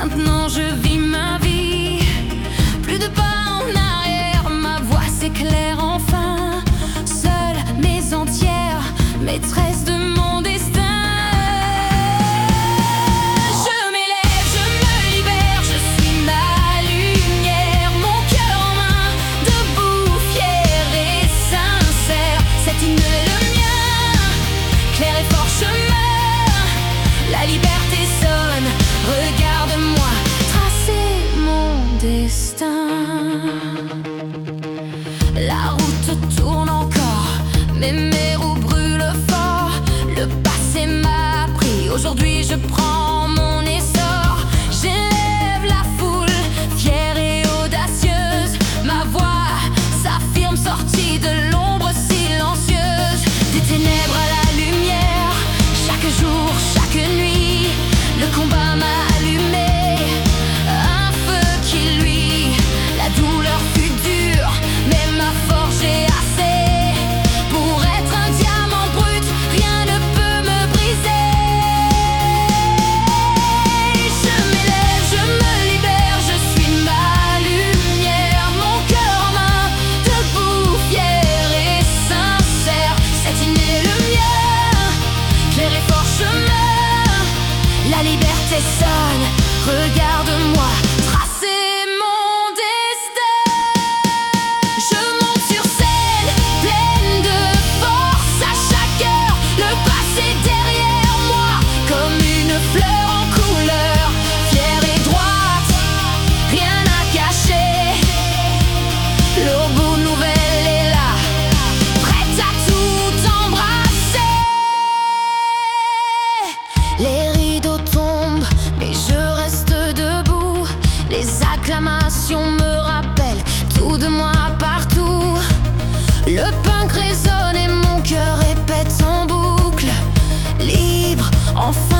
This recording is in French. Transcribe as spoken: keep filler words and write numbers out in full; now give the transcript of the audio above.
Maintenant je vis ma vie, plus de pas en arrière, ma voix s'éclaire enfin. Seule, mais entière, maîtresse de mon destin. Je m'élève, je me libère, je suis ma lumière, mon cœur en main, debout, fier et sincère. Cet hymne est le mien, clair et fort chemin, la liberté sonne, regarde-moi tracer mon destin. La route tourne encore, mais mes roues brûlent fort. Le passé m'a pris, aujourd'hui je prends mon essor. J'élève la foule, fière et audacieuse. Ma voix s'affirme, sortie de l'ombre silencieuse. Des ténèbres à la lumière, chaque jour, chaque nuit, le combat m'a allumé, un feu qui luit. La douleur fut dure, mais m'a forgé assez pour être un diamant brut, rien ne peut me briser. Je m'élève, je me libère, je suis ma lumière, mon cœur en main, debout, fier et sincère. Cet hymne est le mien, clair et fort chemin, la liberté sonne, regarde-moi tracer mon destin. Je monte sur scène, pleine de force à chaque heure, le passé derrière moi, comme une fleur en couleur, fière et droite, rien à cacher. L'aube nouvelle est là, prête à tout embrasser. Les rideaux tombent, mais je reste debout. Les acclamations me rappellent tout de moi partout. Le punk résonne et mon cœur répète en boucle, libre, enfin.